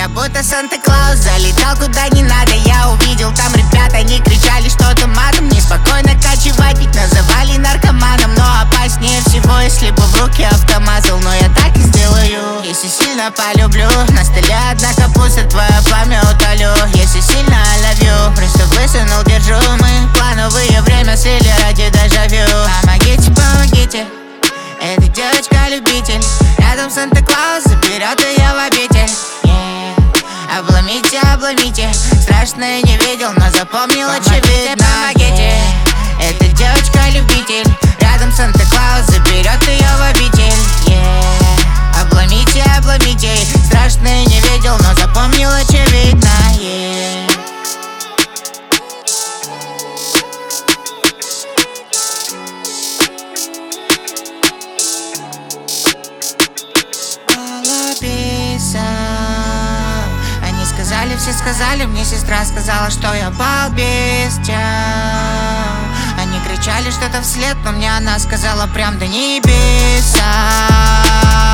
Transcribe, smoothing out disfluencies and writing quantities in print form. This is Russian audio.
Я будто Санта-Клаус залетал куда не надо. Я увидел там ребят, они кричали что-то матом. Неспокойно кочевать, ведь называли наркоманом. Но опаснее всего, если бы в руки автомат зал. Но я так и сделаю, если сильно полюблю. На столе одна капуста, твое пламя утолю. Если сильно I love you, просто высунул, держу. Мы плановые время слили ради дежавю. Помогите, помогите, эта девочка-любитель. Рядом Санта-Клаус заберет ее в обитель. Обломите, обломите, страшное не видел, но запомнил очевидно. Помогите, эта девочка-любитель. Рядом Санта-Клаус заберет ее в обитель. Обломите, обломите, страшное не видел, но запомнил очевидно. Они сказали, все сказали, мне сестра сказала, что я балбестия. Они кричали что-то вслед, но мне она сказала прям до небеса.